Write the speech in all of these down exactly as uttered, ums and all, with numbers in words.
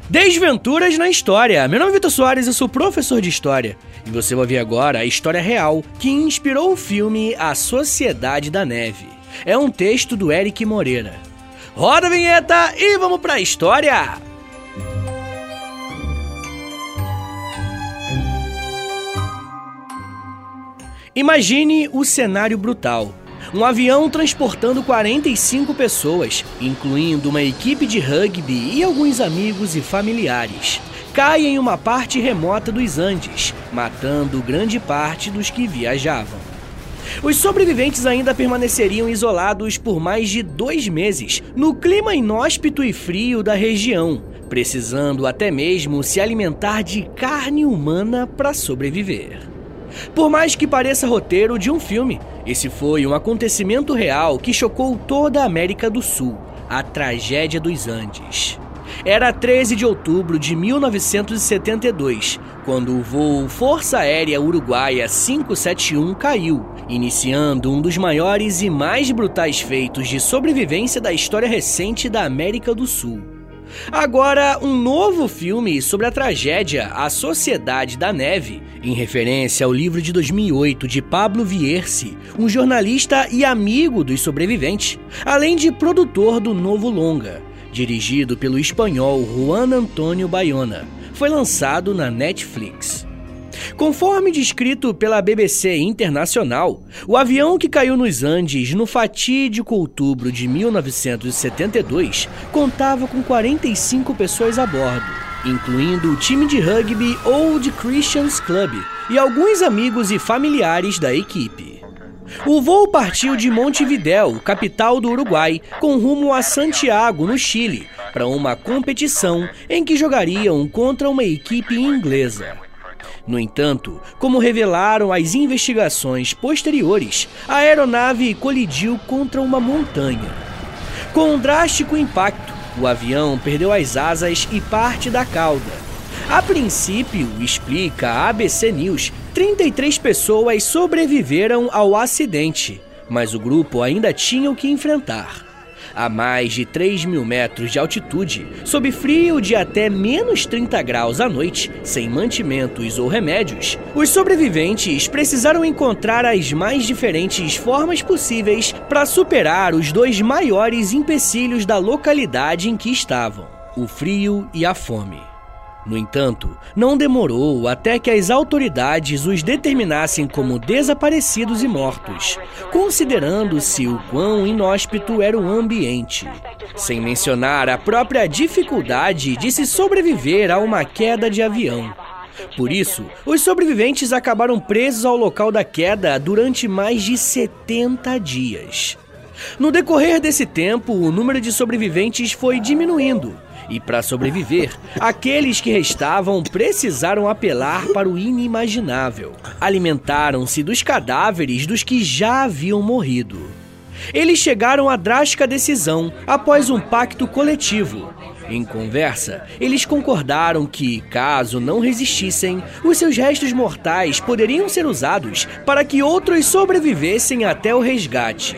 Desventuras na História. Meu nome é Vitor Soares, eu sou professor de História. E você vai ver agora a história real que inspirou o filme A Sociedade da Neve. É um texto do Eric Moreira. Roda a vinheta e vamos pra história! Imagine o cenário brutal. Um avião transportando quarenta e cinco pessoas, incluindo uma equipe de rugby e alguns amigos e familiares, cai em uma parte remota dos Andes, matando grande parte dos que viajavam. Os sobreviventes ainda permaneceriam isolados por mais de dois meses, no clima inóspito e frio da região, precisando até mesmo se alimentar de carne humana para sobreviver. Por mais que pareça roteiro de um filme, esse foi um acontecimento real que chocou toda a América do Sul, a tragédia dos Andes. Era treze de outubro de mil novecentos e setenta e dois, quando o voo Força Aérea Uruguaia quinhentos e setenta e um caiu, iniciando um dos maiores e mais brutais feitos de sobrevivência da história recente da América do Sul. Agora, um novo filme sobre a tragédia A Sociedade da Neve, em referência ao livro de dois mil e oito de Pablo Vierce, um jornalista e amigo dos sobreviventes, além de produtor do novo longa, dirigido pelo espanhol Juan Antonio Bayona, foi lançado na Netflix. Conforme descrito pela B B C Internacional, o avião que caiu nos Andes no fatídico outubro de mil novecentos e setenta e dois contava com quarenta e cinco pessoas a bordo, incluindo o time de rugby Old Christians Club e alguns amigos e familiares da equipe. O voo partiu de Montevidéu, capital do Uruguai, com rumo a Santiago, no Chile, para uma competição em que jogariam contra uma equipe inglesa. No entanto, como revelaram as investigações posteriores, a aeronave colidiu contra uma montanha. Com um drástico impacto, o avião perdeu as asas e parte da cauda. A princípio, explica a A B C News, trinta e três pessoas sobreviveram ao acidente, mas o grupo ainda tinha o que enfrentar. A mais de três mil metros de altitude, sob frio de até menos trinta graus à noite, sem mantimentos ou remédios, os sobreviventes precisaram encontrar as mais diferentes formas possíveis para superar os dois maiores empecilhos da localidade em que estavam: o frio e a fome. No entanto, não demorou até que as autoridades os determinassem como desaparecidos e mortos, considerando-se o quão inóspito era o ambiente, sem mencionar a própria dificuldade de se sobreviver a uma queda de avião. Por isso, os sobreviventes acabaram presos ao local da queda durante mais de setenta dias. No decorrer desse tempo, o número de sobreviventes foi diminuindo. E para sobreviver, aqueles que restavam precisaram apelar para o inimaginável. Alimentaram-se dos cadáveres dos que já haviam morrido. Eles chegaram à drástica decisão após um pacto coletivo. Em conversa, eles concordaram que, caso não resistissem, os seus restos mortais poderiam ser usados para que outros sobrevivessem até o resgate.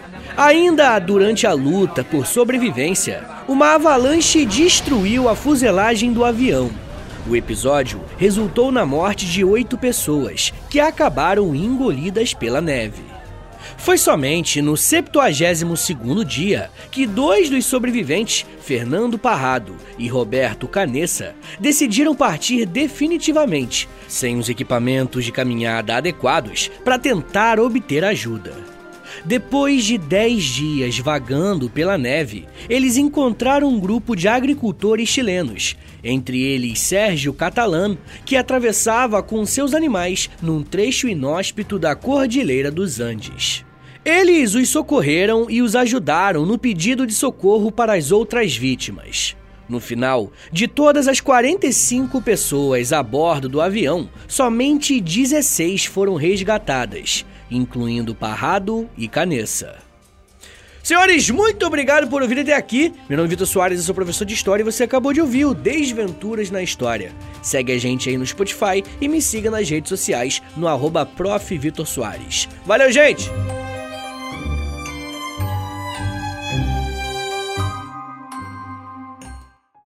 Ainda durante a luta por sobrevivência, uma avalanche destruiu a fuselagem do avião. O episódio resultou na morte de oito pessoas, que acabaram engolidas pela neve. Foi somente no septuagésimo segundo dia que dois dos sobreviventes, Fernando Parrado e Roberto Canessa, decidiram partir definitivamente, sem os equipamentos de caminhada adequados, para tentar obter ajuda. Depois de dez dias vagando pela neve, eles encontraram um grupo de agricultores chilenos, entre eles Sérgio Catalán, que atravessava com seus animais num trecho inóspito da Cordilheira dos Andes. Eles os socorreram e os ajudaram no pedido de socorro para as outras vítimas. No final, de todas as quarenta e cinco pessoas a bordo do avião, somente dezesseis foram resgatadas, incluindo Parrado e Canessa. Senhores, muito obrigado por ouvir até aqui. Meu nome é Vitor Soares, eu sou professor de História e você acabou de ouvir o Desventuras na História. Segue a gente aí no Spotify e me siga nas redes sociais no arroba prof Vitor Soares. Valeu, gente!